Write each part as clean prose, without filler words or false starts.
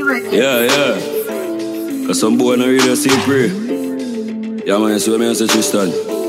Yeah, yeah. Cause some boy not really see pray. Yeah, man, so me say Tristan.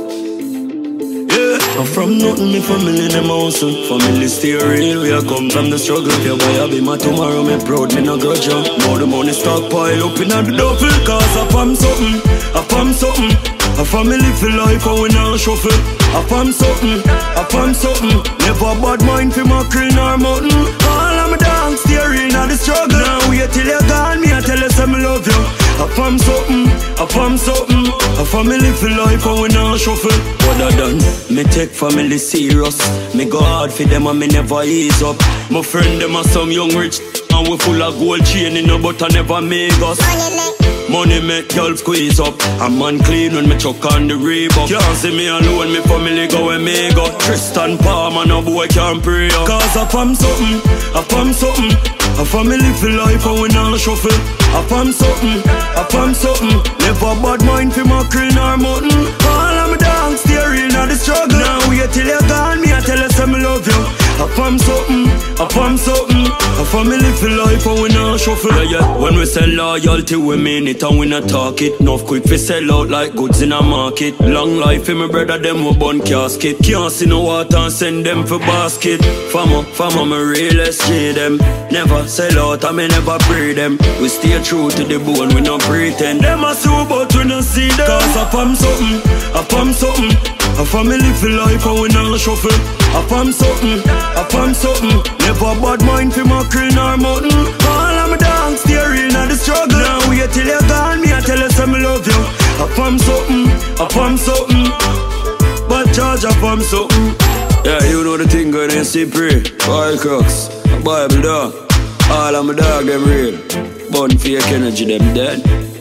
Yeah, I'm from nothing, me family them hustle. Family stay real, we a come from the struggle. Yeah, boy, I be my tomorrow, me proud, me no grudge ya. Now the money stockpile up in the duffel. Cause I pump something, I pump something. A family for life and we not shuffle. I pump something, I pump something. Never bad mind for my crane or mountain. All of my dogs stay real, not the struggle. Now wait till you're gone, me I tell you some love you. I pump something, I pump something. A family for life and we not shuffle. What I done, me take family serious. Me go hard for them and me never ease up. My friend them are some young rich and we full of gold chain in no but I never make us. Money make y'all squeeze up. A man clean when me chuck on the Reebok. Can't see me alone, me family go and me go. Tristan Palmer, no boy can't pray up. Cause I pump something, I pump something. A family for life and we not shuffle. I pump something, I pump something. Never bad mind for my crane or mountain. All of my dogs stay real, not the struggle. Now wait till you're gone, me I tell you some love you. I pump something, I pump something. A family for life and we not shuffle. Yeah, yeah. When we sell loyalty, we mean it and we not talk it. Enough quick we sell out like goods in a market. Long life for my brother, them we burn casket. Can't see no water and send them for basket. Farmer, my real SG them. Never sell out and me never pray them. We stay true to the bone, we not pretend. Them a sue but we not see them. Cause I pump something, I pump something. A family for life and we not shuffle. I pump something, I pump something. Never bad mind for my crane or mountain. All of my dogs stay real, not the struggle. Now wait till you're gone, me I tell you some love you. I pump something, I pump something. But charge I pump something. Yeah, you know the thing going in pray. Oil crooks, Bible dog. All of my dog them real. Bun fake energy them dead.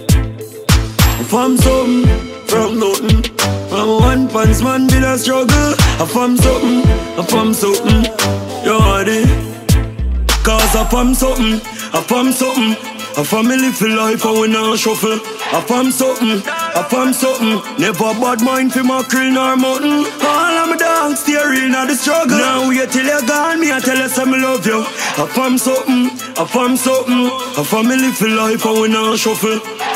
I pump something from nothing. I'm a one pants man with a struggle. I pump something, I pump something. You want it? Cause I pump something, I pump something. A family for life and we not shuffle. I pump something, I pump something. Never bad mind for my crane or mountain. All of my dogs stay real, not the struggle. Now wait till you're gone, me I tell you some love you. I pump something, I pump something. A family for life and we not shuffle.